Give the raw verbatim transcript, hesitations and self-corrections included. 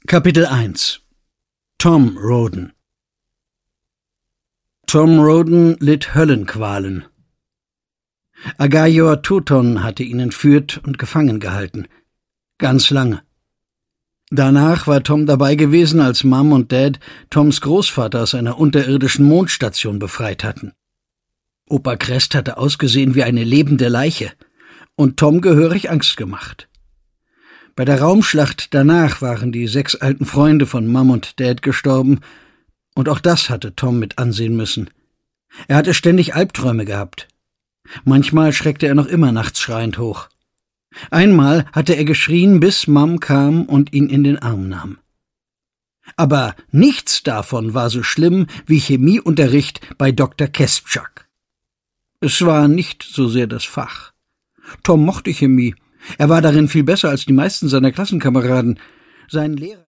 Kapitel eins. Tom Roden. Tom Roden litt Höllenqualen. Agaior Touton hatte ihn entführt und gefangen gehalten. Ganz lange. Danach war Tom dabei gewesen, als Mom und Dad Toms Großvater aus einer unterirdischen Mondstation befreit hatten. Opa Crest hatte ausgesehen wie eine lebende Leiche und Tom gehörig Angst gemacht. Bei der Raumschlacht danach waren die sechs alten Freunde von Mom und Dad gestorben, und auch das hatte Tom mit ansehen müssen. Er hatte ständig Albträume gehabt. Manchmal schreckte er noch immer nachts schreiend hoch. Einmal hatte er geschrien, bis Mom kam und ihn in den Arm nahm. Aber nichts davon war so schlimm wie Chemieunterricht bei Doktor Kespchak. Es war nicht so sehr das Fach. Tom mochte Chemie. Er war darin viel besser als die meisten seiner Klassenkameraden. Sein Lehrer